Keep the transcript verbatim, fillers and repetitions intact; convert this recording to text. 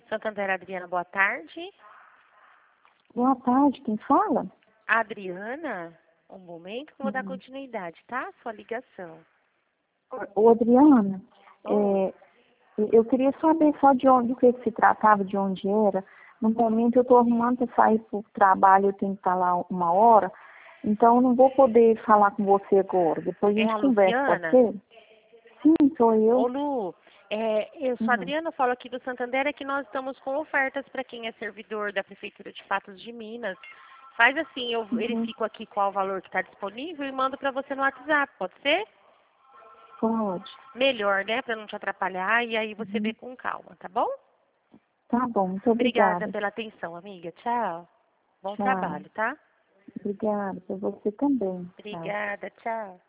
Santander, Adriana, boa tarde. Boa tarde, quem fala? Adriana, um momento que eu vou dar Uhum. continuidade, tá? Sua ligação. Ô, Adriana, Oi. é, eu queria saber só de onde, do que que se tratava, de onde era. No momento eu estou arrumando para sair para o trabalho, eu tenho que estar lá uma hora, então eu não vou poder falar com você agora. Depois a É gente a conversa, pode Luciana? ser? Sim, sou Ô, eu. Lu, é, eu sou a Uhum. Adriana, falo aqui do Santander, é que nós estamos com ofertas para quem é servidor da Prefeitura de Patos de Minas. Faz assim, eu Uhum. verifico aqui qual o valor que está disponível e mando para você no WhatsApp, pode ser? Pode. Melhor, né? Para não te atrapalhar e aí você vê Uhum. com calma, tá bom? Tá bom, muito Obrigada obrigada. pela atenção, amiga. Tchau. Bom Tchau. trabalho, tá? Obrigada, para você também. Tchau. Obrigada, tchau.